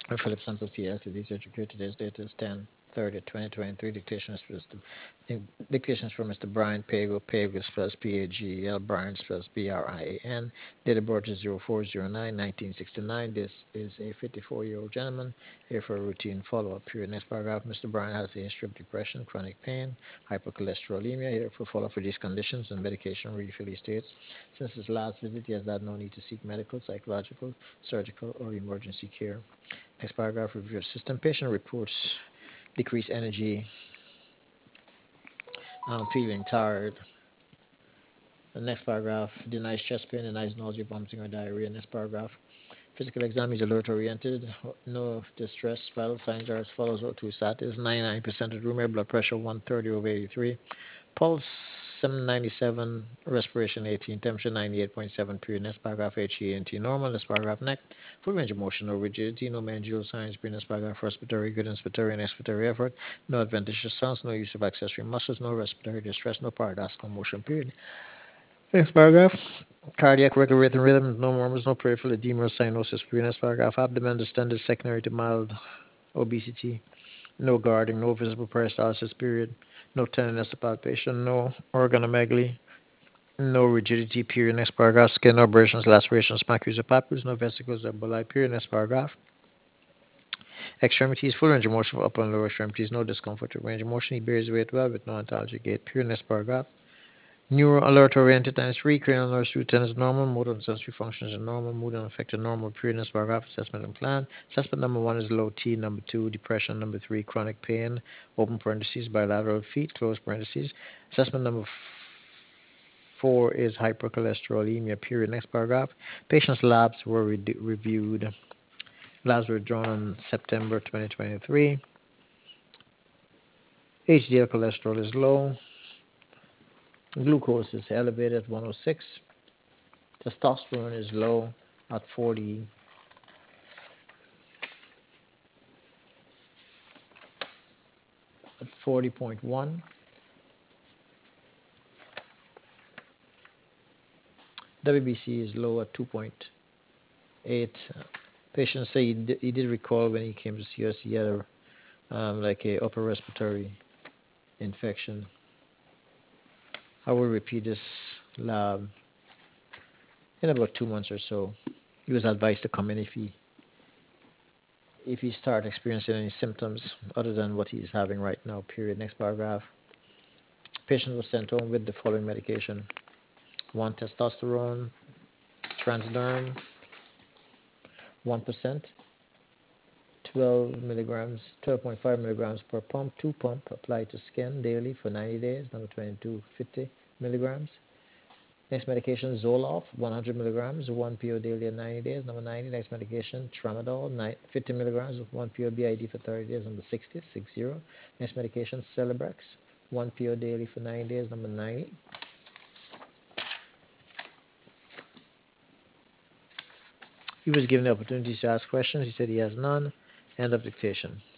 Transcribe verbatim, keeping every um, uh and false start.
Philip Sample P Ltd. Secure today's date is ten thirty twenty twenty-three. Dictation is Mister Dictation is from Mister Brian Pago. Pago is spelled P A G E L. Brian spells B R I A N. Date of birth is zero four zero nine nineteen sixty-nine. This is a fifty-four-year-old gentleman here for a routine follow-up period. Next paragraph. Mister Brian has a history of depression, chronic pain, hypercholesterolemia. Here for follow-up for these conditions and medication refill. He states, since his last visit, he has had no need to seek medical, psychological, surgical, or emergency care. Next paragraph, review system. Patient reports decreased energy, um, feeling tired. The next paragraph, denies chest pain, denies nausea, vomiting, or diarrhea. Next paragraph, physical exam is alert oriented, no distress, vital signs are as follows: O two status, ninety-nine percent of room air, blood pressure one thirty over eighty-three, pulse seven ninety-seven, respiration eighteen, temperature ninety-eight point seven, period. Next paragraph, H E A T normal. Next paragraph, neck, full range of motion, no rigidity, no mandibular signs, period. Next paragraph, respiratory, good inspiratory and expiratory effort, no adventitious sounds, no use of accessory muscles, no respiratory distress, no paradoxical motion, period. Next paragraph, cardiac regulating rhythm, no murmurs, no peripheral edema or cyanosis, period. Next paragraph, abdomen distended secondary to mild obesity, no guarding, no visible peristalsis, period. No tenderness or palpation, no organomegaly, no rigidity, period. Next paragraph, skin abrasions, lacerations, macules or papules, no vesicles or bulli, period. Next paragraph, extremities, full range of motion for upper and lower extremities, no discomfort or range of motion. He bears weight well with no ontology gait, period. Next paragraph, neuro alert oriented times three, cranial nerve routine is normal, motor and sensory functions are normal, mood and affected normal, period. Next paragraph, assessment and plan. Assessment number one is low T, number two, depression, number three, chronic pain, open parentheses, bilateral feet, close parentheses. Assessment number four is hypercholesterolemia, period. Next paragraph, patient's labs were re- reviewed. Labs were drawn on September twenty twenty-three. H D L cholesterol is low. Glucose is elevated at one oh six. Testosterone is low at forty at forty point one. W B C is low at two point eight. Patients say he, d- he did recall when he came to see us, he had a um, like a upper respiratory infection. I will repeat this lab in about two months or so. He was advised to come in if he if he start experiencing any symptoms other than what he's having right now. Period. Next paragraph. Patient was sent home with the following medication: one testosterone, transderm, one percent, twelve milligrams, twelve point five milligrams per pump, two pump applied to skin daily for ninety days. Number twenty-two, fifty milligrams. Next medication, Zoloft, one hundred milligrams, one P O daily at ninety days. Number ninety, next medication, Tramadol, fifty milligrams, one P O B I D for thirty days. Number sixty, sixty. Next medication, Celebrex, one P O daily for ninety days. Number ninety. He was given the opportunity to ask questions. He said he has none. End of dictation.